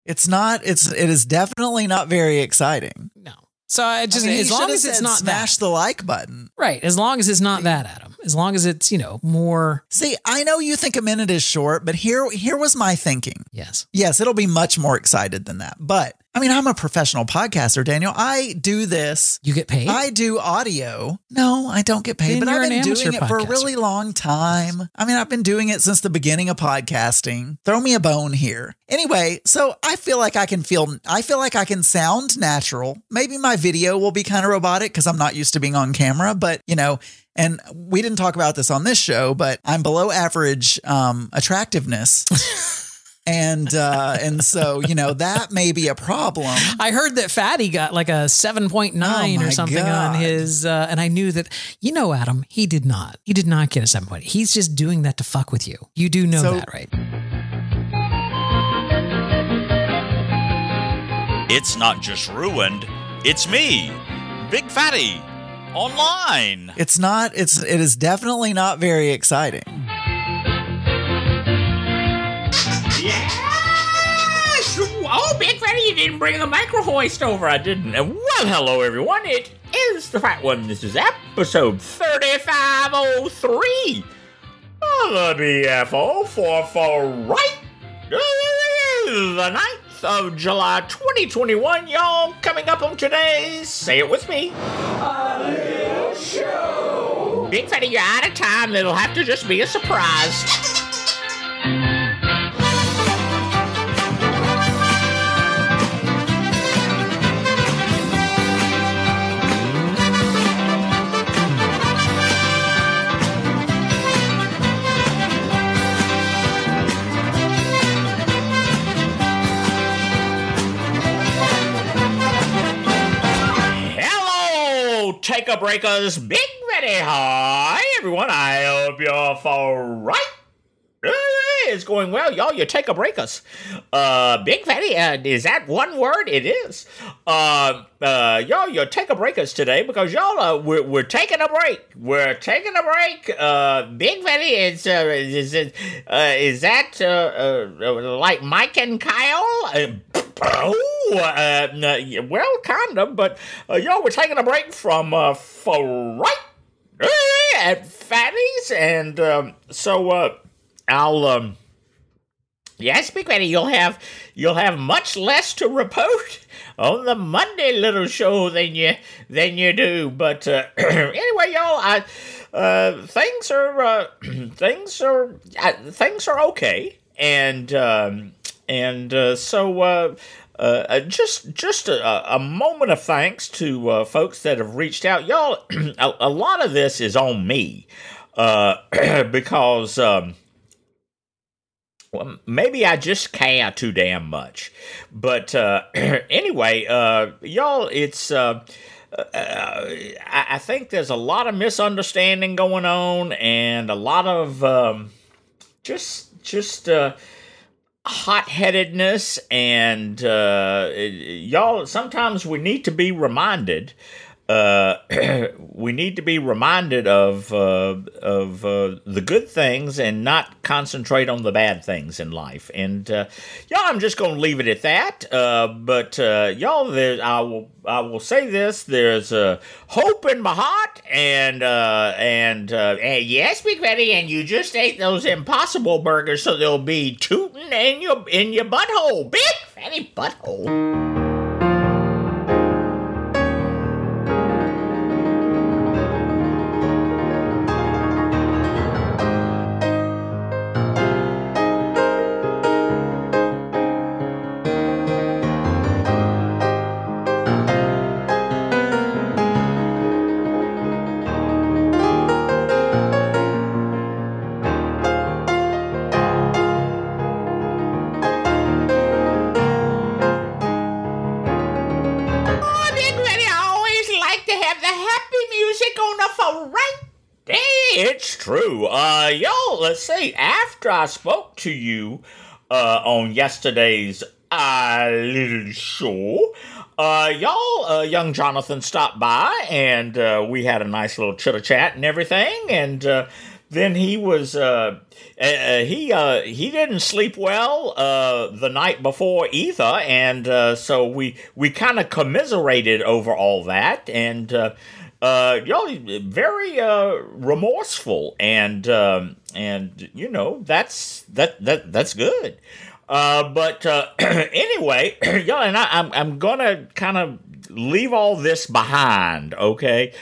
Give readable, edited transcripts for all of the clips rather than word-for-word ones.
It's not. It is definitely not very exciting. No. So as long as it's not smash the like button. Right. As long as it's not that, Adam. As long as it's, more. See, I know you think a minute is short, but here was my thinking. Yes. Yes, it'll be much more excited than that. But I mean, I'm a professional podcaster, Daniel. I do this. You get paid? I do audio. No, I don't get paid, Then but I've been doing it for a podcaster. really long time. I mean, I've been doing it since the beginning of podcasting. Throw me a bone here. Anyway, so I feel like I can sound natural. Maybe my video will be kind of robotic because I'm not used to being on camera, but and we didn't talk about this on this show, but I'm below average attractiveness. And so, that may be a problem. I heard that Fatty got like a 7.9 or something on his, and I knew that, Adam, he did not get a 7.8. He's just doing that to fuck with you. You do know that, right? It's not just ruined, it's me, Big Fatty, online. It is definitely not very exciting. Yes! Oh, Big Fatty, you didn't bring the micro hoist over. I didn't. Well, hello, everyone. It is the Fat One. This is episode 3503 of the BFO for right. The 9th of July, 2021. Y'all, coming up on today's, say it with me, a little show. Big Fatty, you're out of time. It'll have to just be a surprise. Take a breakers, Big Fatty. Hi, everyone. I hope you're for right. It's going well, y'all. You take a breakers. Big Fatty, is that one word? It is. Y'all, you take a breakers today because y'all, we're taking a break. We're taking a break. Big Fatty, is that like Mike and Kyle? Well, kind of, but y'all, we're taking a break from for right at Fatty's, and so I'll yes, Big Fatty, you'll have much less to report on the Monday little show than you do. But anyway, y'all, things are okay, and so. Just a moment of thanks to folks that have reached out. Y'all, a lot of this is on me because well, maybe I just care too damn much. But anyway, y'all, it's I think there's a lot of misunderstanding going on and a lot of just hot-headedness, and y'all, sometimes we need to be reminded. We need to be reminded of the good things and not concentrate on the bad things in life. And y'all, I'm just going to leave it at that. But y'all, I will say this: there's hope in my heart, and yes, Big Fatty, and you just ate those Impossible burgers, so they'll be tooting in your butthole, Big Fatty butthole. It's true. Y'all, let's see. After I spoke to you on yesterday's little show, y'all, young Jonathan stopped by, and we had a nice little chitter-chat and everything, and then he was he didn't sleep well the night before either, and so we kind of commiserated over all that, and y'all very remorseful, and that's good. But anyway, y'all, and I'm gonna kind of leave all this behind, okay?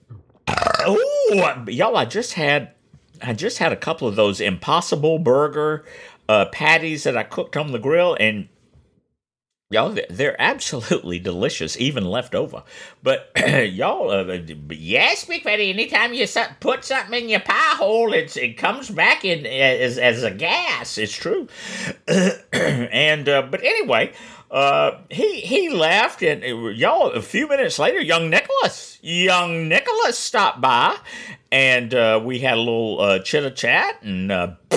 Oh, y'all, I just had a couple of those Impossible Burger patties that I cooked on the grill, and y'all, they're absolutely delicious, even left over. But y'all, yes, Big Fatty, anytime you put something in your pie hole, it comes back in as a gas. It's true. And but anyway, he left, and y'all, a few minutes later, young Nicholas stopped by, and we had a little chitter chat, and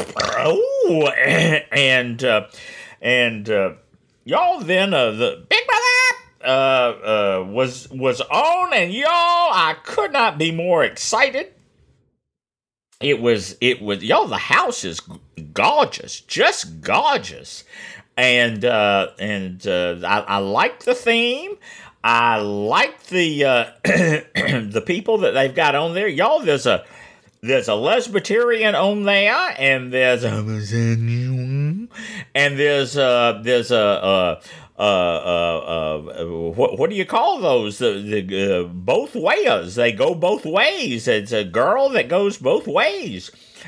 y'all, then the Big Brother was on, and y'all, I could not be more excited. It was y'all. The house is gorgeous, just gorgeous, and I liked the theme. I liked the the people that they've got on there, y'all. There's a lesbiterian on there, and there's a what do you call those? The both wayers. They go both ways. It's a girl that goes both ways.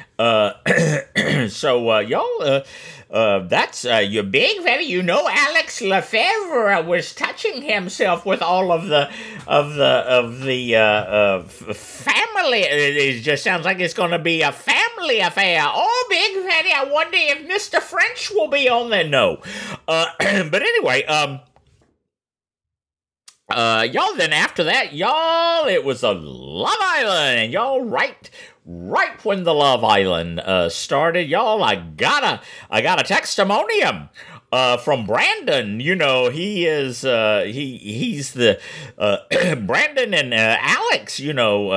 So y'all, that's your Big Fatty. You know, Alex Lefebvre was touching himself with all of the family. It just sounds like it's going to be a family affair. Oh, Big Fatty, I wonder if Mr. French will be on there. No, but anyway, y'all. Then after that, y'all, it was a Love Island, and y'all, right when the Love Island started, y'all, I got a testimonium from Brandon. You know, he is he's the Brandon and Alex. You know,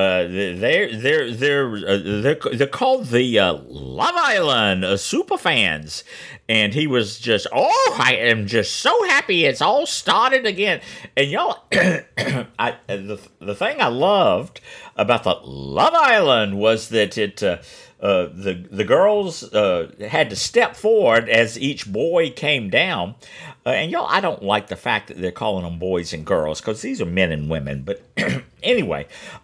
they're called the Love Island super fans. And he was just, I am just so happy it's all started again. And y'all, the thing I loved about the Love Island was that the girls had to step forward as each boy came down. And y'all, I don't like the fact that they're calling them boys and girls, because these are men and women. But anyway,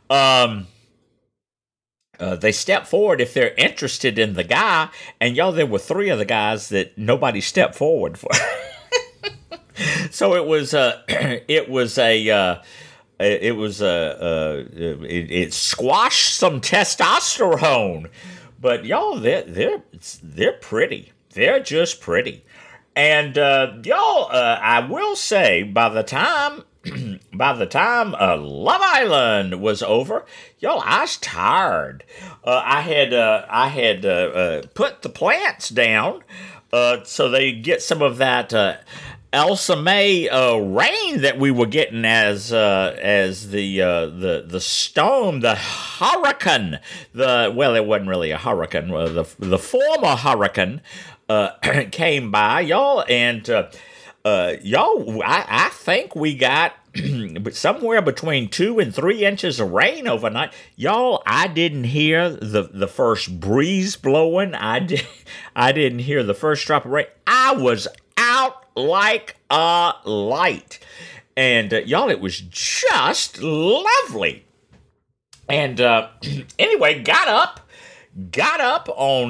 they step forward if they're interested in the guy, and y'all, there were 3 of the guys that nobody stepped forward for. So it squashed some testosterone, but y'all, they're pretty. They're just pretty, and y'all, I will say, by the time Love Island was over, y'all, I was tired. I had put the plants down so they get some of that Elsa May rain that we were getting as the storm, the hurricane. It wasn't really a hurricane. The former hurricane came by, y'all, and. Y'all, I think we got somewhere between 2 and 3 inches of rain overnight. Y'all, I didn't hear the first breeze blowing. I didn't hear the first drop of rain. I was out like a light. And y'all, it was just lovely. And anyway, got up on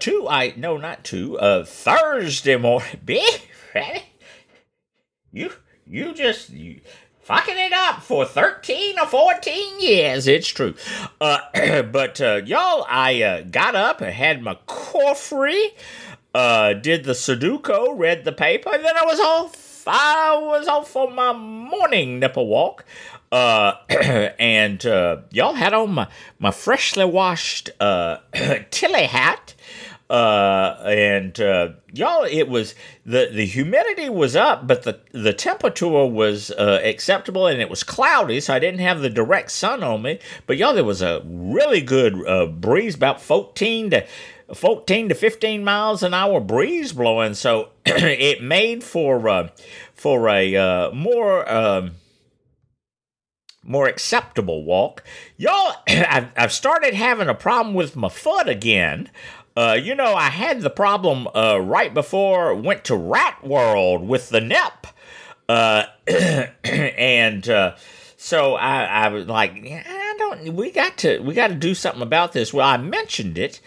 Thursday morning. Big Fatty. You fucking it up for 13 or 14 years. It's true. But y'all, I got up and had my coffee, did the Sudoku, read the paper, and then I was off for my morning nipple walk. And y'all, had on my freshly washed Tilly hat. And y'all, it was the humidity was up, but the temperature was acceptable, and it was cloudy, so I didn't have the direct sun on me. But y'all, there was a really good breeze, about 14 to 15 miles an hour breeze blowing, so it made for a more acceptable walk. Y'all, I've started having a problem with my foot again. I had the problem right before I went to Rat World with the nip. So I was like, we got to do something about this. Well, I mentioned it.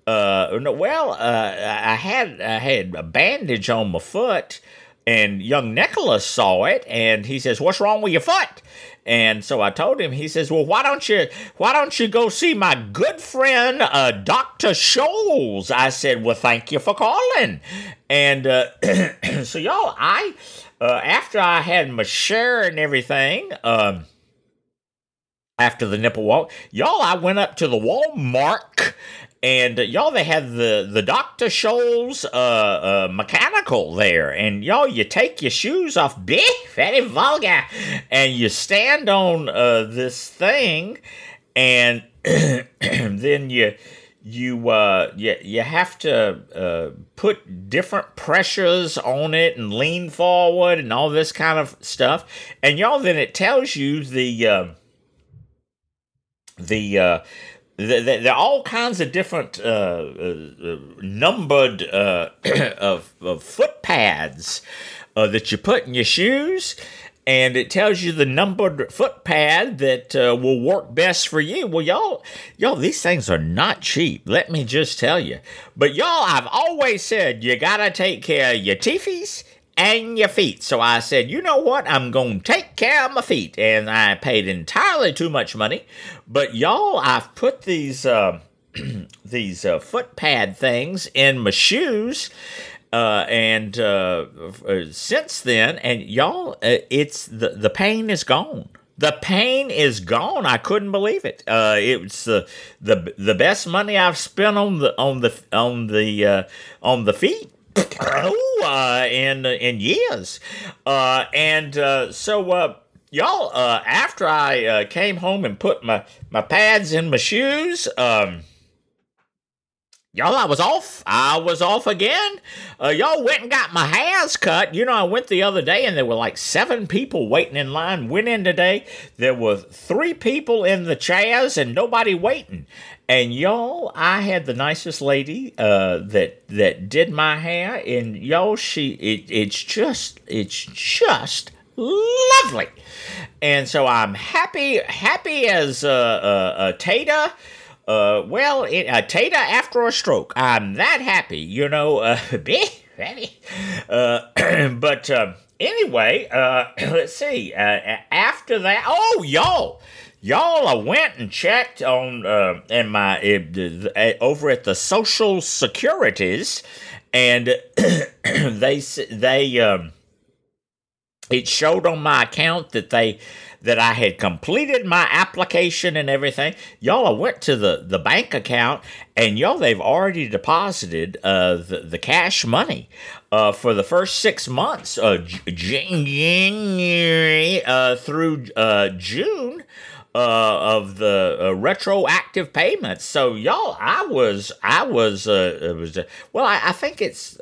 I had a bandage on my foot, and young Nicholas saw it, and he says, "What's wrong with your foot?" And so I told him. He says, "Well, why don't you go see my good friend, Dr. Scholes?" I said, "Well, thank you for calling." And so y'all, after I had my share and everything, after the nipple walk, y'all, I went up to the Walmart. And y'all, they had the Dr. Scholes mechanical there. And y'all, you take your shoes off, very vulgar, and you stand on this thing, and then you have to put different pressures on it and lean forward and all this kind of stuff. And y'all, then it tells you there are all kinds of different numbered of foot pads that you put in your shoes, and it tells you the numbered foot pad that will work best for you. Well, y'all, these things are not cheap. Let me just tell you. But y'all, I've always said you gotta take care of your teefies and your feet. So I said, you know what? I'm going to take care of my feet. And I paid entirely too much money. But y'all, I've put these foot pad things in my shoes. And since then, and y'all, it's the pain is gone. The pain is gone. I couldn't believe it. It was the best money I've spent on the feet. In years. So y'all, after I came home and put my pads in my shoes, y'all, I was off again. Y'all went and got my hairs cut. I went the other day, and there were like 7 people waiting in line. Went in today. There were 3 people in the chairs and nobody waiting. And y'all, I had the nicest lady that did my hair, and y'all, it's just lovely. And so I'm happy as a tater. A tater after a stroke. I'm that happy, But anyway, let's see. After that, y'all, I went and checked on over at the Social Securities, and it showed on my account that I had completed my application and everything. Y'all, I went to the bank account, and y'all, they've already deposited the cash money for the first 6 months, January through June. Of the retroactive payments. So y'all, I think it's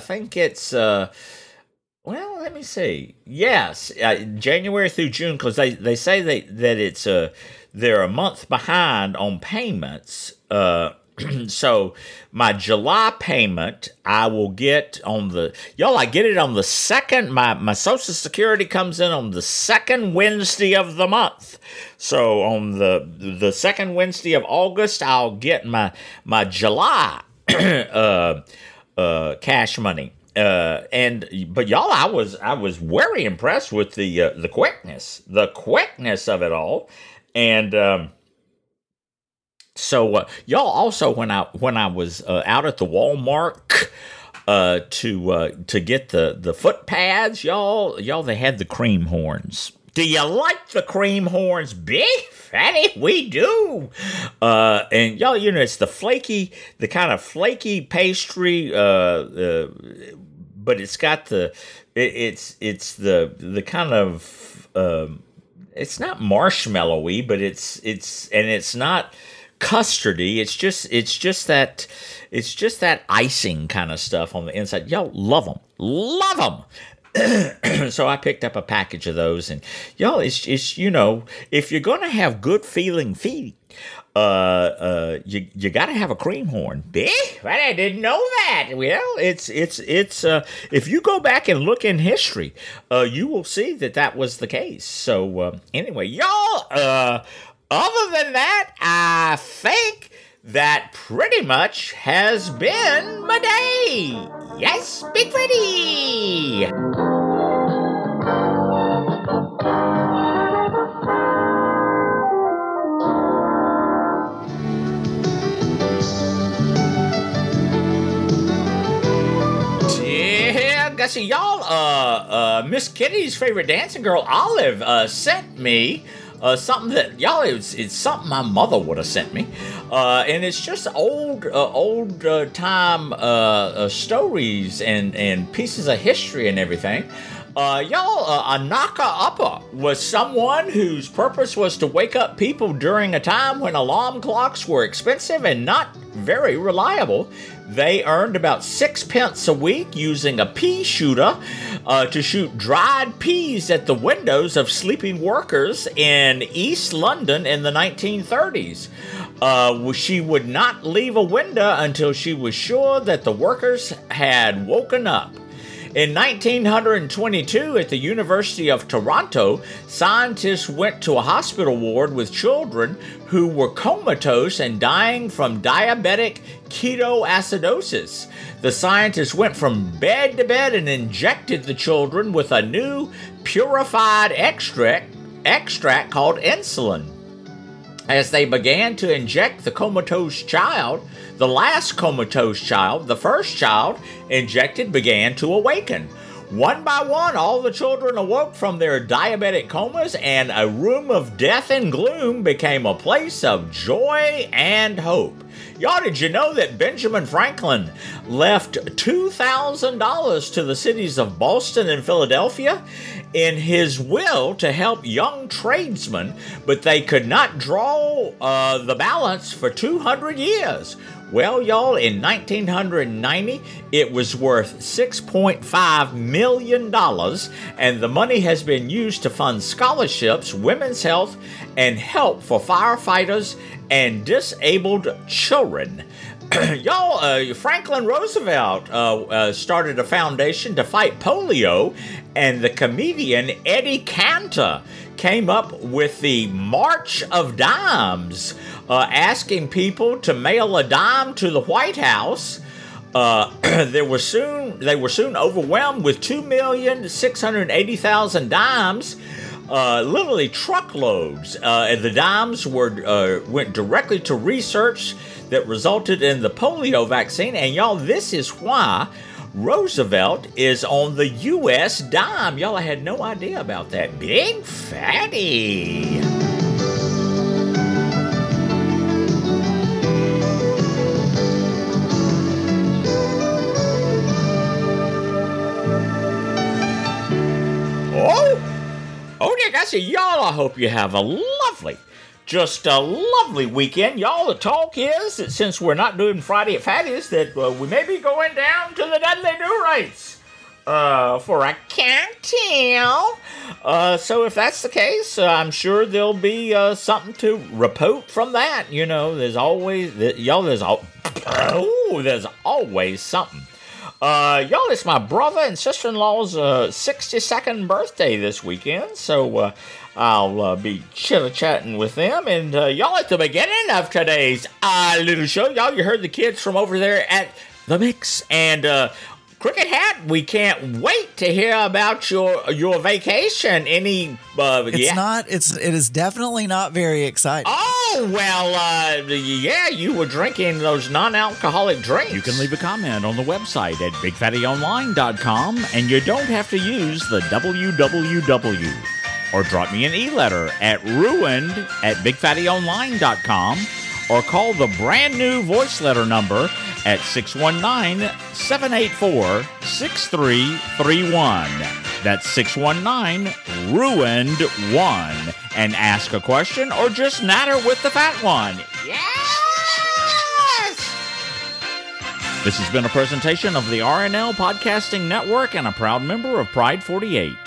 well, let me see. Yes, January through June, because they say that it's they're a month behind on payments. So my July payment, I will get I get it on the second. My Social Security comes in on the second Wednesday of the month. So on the second Wednesday of August, I'll get my July cash money. But y'all, I was very impressed with the quickness of it all. And so y'all, also when I was out at the Walmart to get the foot pads, y'all, they had the cream horns. Do you like the cream horns, Big Fatty? We do. And y'all, it's the kind of flaky pastry, but it's got it's the kind of, it's not marshmallowy, but it's not custardy. It's just that icing kind of stuff on the inside. Y'all love them. So I picked up a package of those, and y'all, it's if you're gonna have good feeling feet, you got to have a cream horn. I didn't know that. Well, it's if you go back and look in history, you will see that was the case. So anyway, y'all, other than that, I think that pretty much has been my day. Yes, Big Freddy. See, y'all, Miss Kitty's favorite dancing girl, Olive, sent me something that, y'all, it's something my mother would have sent me. And it's just old time stories and pieces of history and everything. Y'all, Anaka Appa was someone whose purpose was to wake up people during a time when alarm clocks were expensive and not very reliable. They earned about 6 pence a week using a pea shooter to shoot dried peas at the windows of sleeping workers in East London in the 1930s. She would not leave a window until she was sure that the workers had woken up. In 1922, at the University of Toronto, scientists went to a hospital ward with children who were comatose and dying from diabetic ketoacidosis. The scientists went from bed to bed and injected the children with a new purified extract called insulin. As they began to inject the comatose child, the last comatose child, the first child injected, began to awaken. One by one, all the children awoke from their diabetic comas, and a room of death and gloom became a place of joy and hope. Y'all, did you know that Benjamin Franklin left $2,000 to the cities of Boston and Philadelphia in his will to help young tradesmen, but they could not draw the balance for 200 years? Well, y'all, in 1990, it was worth $6.5 million, and the money has been used to fund scholarships, women's health, and help for firefighters and disabled children. Y'all, Franklin Roosevelt started a foundation to fight polio, and the comedian Eddie Cantor came up with the March of Dimes, asking people to mail a dime to the White House. They were soon overwhelmed with 2,680,000 dimes, literally truckloads. And the dimes went directly to research that resulted in the polio vaccine. And y'all, this is why Roosevelt is on the U.S. dime. Y'all, I had no idea about that. Big Fatty. Oh, Nick, I say, y'all, I hope you have a lovely weekend. Y'all, the talk is that since we're not doing Friday at Fatty's, that we may be going down to the Dudley Do Rights for a cocktail. So if that's the case, I'm sure there'll be something to report from that. You know, there's always, there's always something. Y'all, it's my brother and sister-in-law's 62nd birthday this weekend, so I'll be chit-chatting with them. And y'all, at the beginning of today's little show, y'all, you heard the kids from over there at The Mix. And Cricket Hat, we can't wait to hear about your vacation. It is definitely not very exciting. Oh, well, yeah, you were drinking those non-alcoholic drinks. You can leave a comment on the website at BigFattyOnline.com, and you don't have to use the www. or drop me an e-letter at ruined@bigfattyonline.com, or call the brand new voice letter number at 619-784-6331. That's 619-RUINED-1. And ask a question or just natter with the fat one. Yes! This has been a presentation of the RNL Podcasting Network and a proud member of Pride 48.